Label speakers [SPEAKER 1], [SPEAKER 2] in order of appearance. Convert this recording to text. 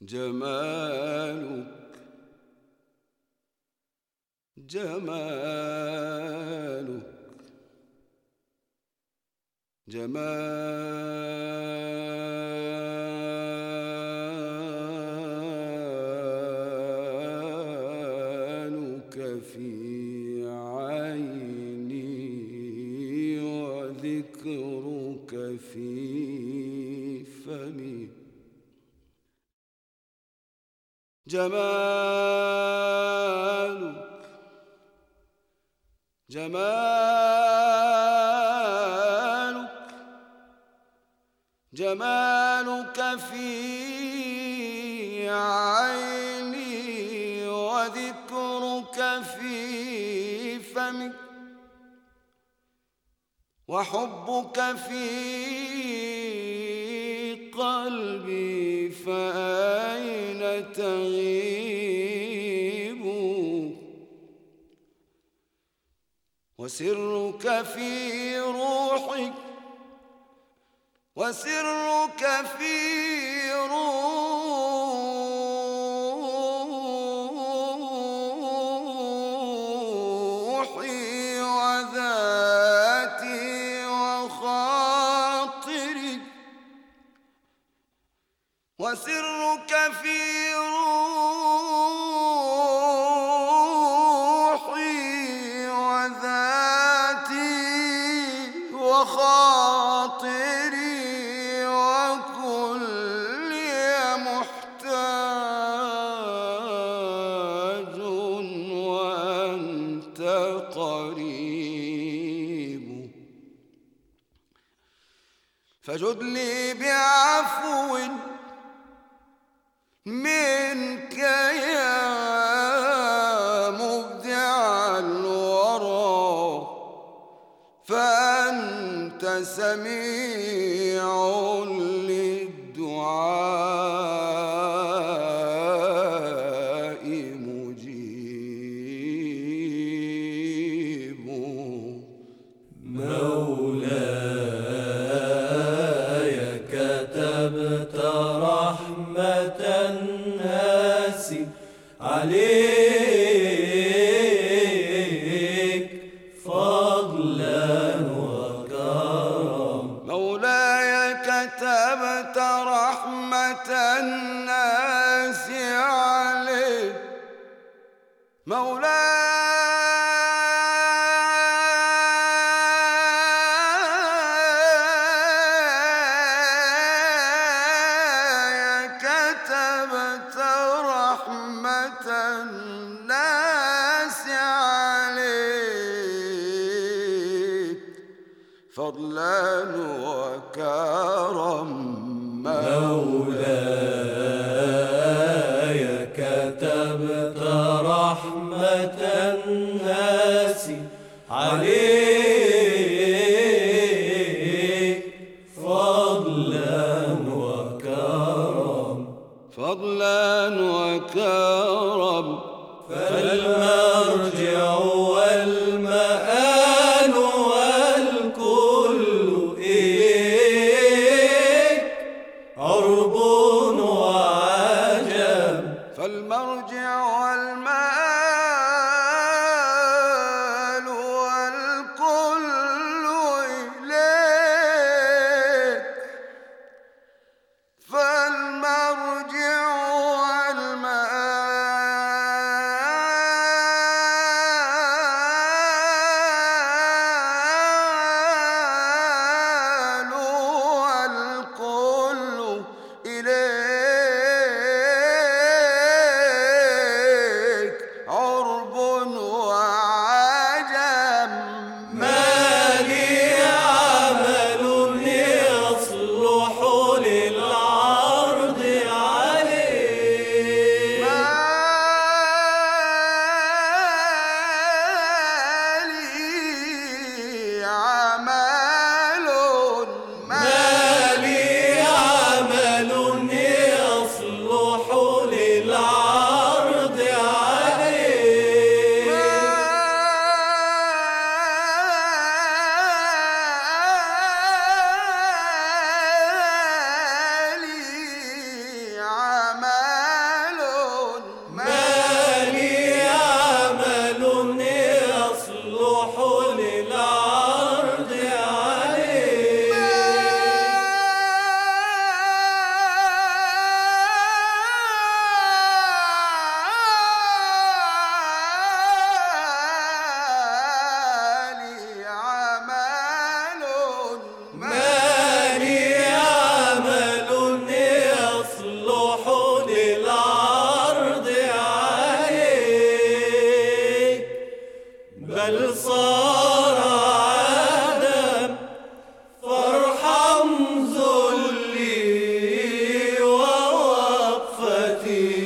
[SPEAKER 1] جمالك جمالك جمالك في عيني وذكرك في فمي جمالك جمالك جمالك في عيني وذكرك في فمي وحبك في قلبي فأين تغيب وسرك في روحي وسرك في روحي وذاتي وخاطري وسرك في روحي وذاتي وخاطري وكلي محتاج وأنت قريب فجد لي بعفو منك يا مبدع الورى فأنت سميع للدعاء مجيب
[SPEAKER 2] مولاي كتبت رحمة الناس عليك فضلا وكرم
[SPEAKER 1] مولاي كتبت رحمة الناس عليك مولاي كتبت رحمة الناس عليك فضلا وكرم
[SPEAKER 2] مولاي كتبت رحمة الناس عليك فضلا وكرم
[SPEAKER 1] فضلا وكرم
[SPEAKER 2] فالمرجع والمآل والكل إليك عرب وعجم
[SPEAKER 1] فالمرجع والمآل والكل إليك فالمرجع والمآل والكل إليك
[SPEAKER 2] التي